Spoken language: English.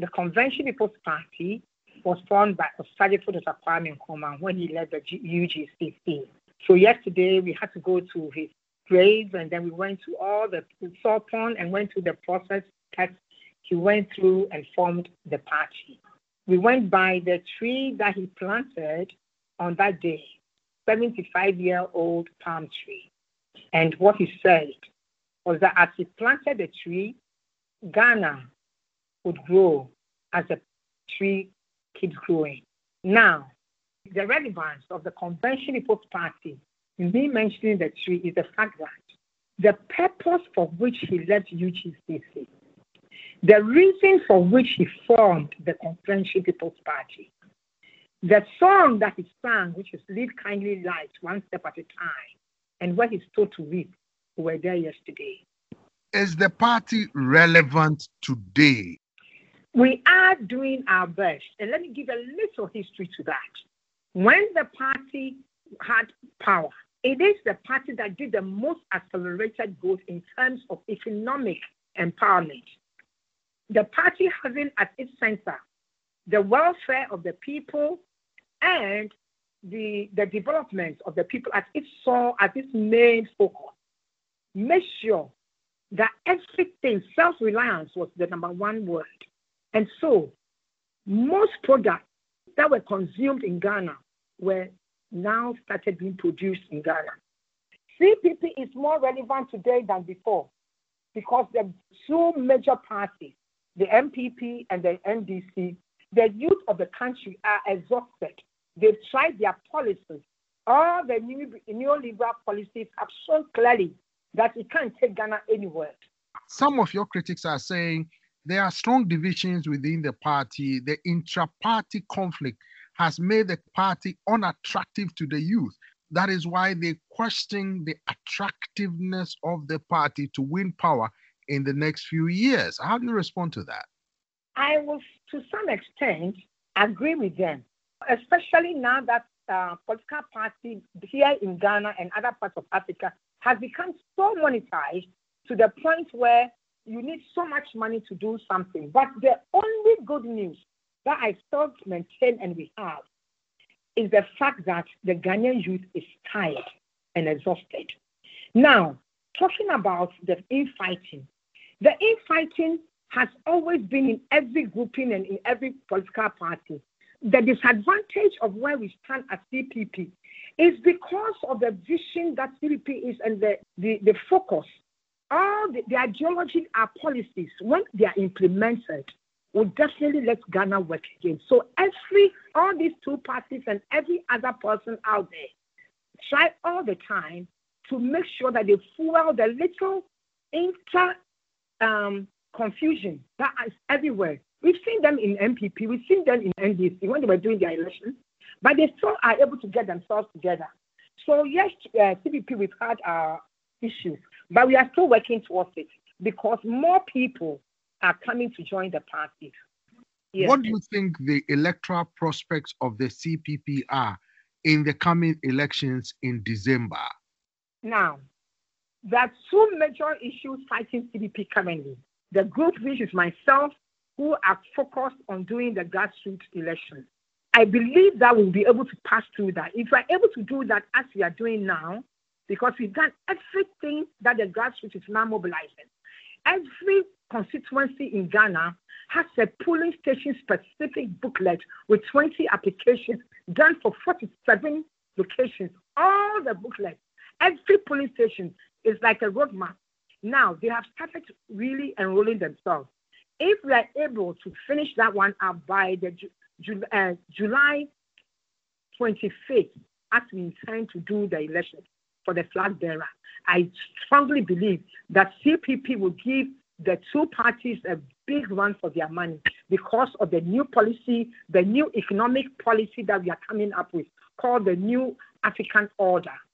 the Convention People's Party was formed by Osagyefo Dr. Kwame Nkrumah when he led the UGCC. So yesterday we had to go to his grave, and then we went to all the Sopon and went through the process that he went through and formed the party. We went by the tree that he planted on that day, 75-year-old palm tree. And what he said was that as he planted the tree, Ghana would grow as the tree keeps growing. Now, the relevance of the Convention People's Party in me mentioning the tree is the fact that the purpose for which he left UGCC, the reason for which he formed the Convention People's Party, the song that he sang, which is Lead Kindly Light, One Step at a Time, and what he's told to read, we were there yesterday. Is the party relevant today? We are doing our best. And let me give a little history to that. When the party had power, it is the party that did the most accelerated growth in terms of economic empowerment. The party having at its center the welfare of the people and the development of the people at its main focus. Make sure that everything, self-reliance was the number one word. And so most products that were consumed in Ghana were now started being produced in Ghana. CPP is more relevant today than before because the two major parties, the MPP and the NDC, the youth of the country are exhausted. They've tried their policies. All the neoliberal policies have shown clearly that it can't take Ghana anywhere. Some of your critics are saying there are strong divisions within the party. The intra-party conflict has made the party unattractive to the youth. That is why they question the attractiveness of the party to win power in the next few years. How do you respond to that? I will, to some extent, agree with them, especially now that political parties here in Ghana and other parts of Africa has become so monetized to the point where you need so much money to do something. But the only good news that I still maintain and we have is the fact that the Ghanaian youth is tired and exhausted. Now, talking about the infighting has always been in every grouping and in every political party. The disadvantage of where we stand at CPP is because of the vision that CPP is and the focus. All the ideology, our policies, when they are implemented, will definitely let Ghana work again. So all these two parties and every other person out there try all the time to make sure that they fuel the little confusion that is everywhere. We've seen them in MPP, we've seen them in NDC when they were doing their elections, but they still are able to get themselves together. So yes, CPP, we've had our issues, but we are still working towards it because more people are coming to join the party. Yes. What do you think the electoral prospects of the CPP are in the coming elections in December? Now, there are two major issues fighting CPP currently. The group, which is myself, who are focused on doing the grassroots elections. I believe that we'll be able to pass through that. If we're able to do that as we are doing now, because we've done everything that the grassroots is now mobilizing. Every constituency in Ghana has a polling station specific booklet with 20 applications done for 47 locations. All the booklets, every polling station is like a roadmap. Now they have started really enrolling themselves. If we are able to finish that one up by the July 25th, as we intend to do the elections for the flag bearer, I strongly believe that CPP will give the two parties a big run for their money because of the new policy, the new economic policy that we are coming up with, called the New African Order.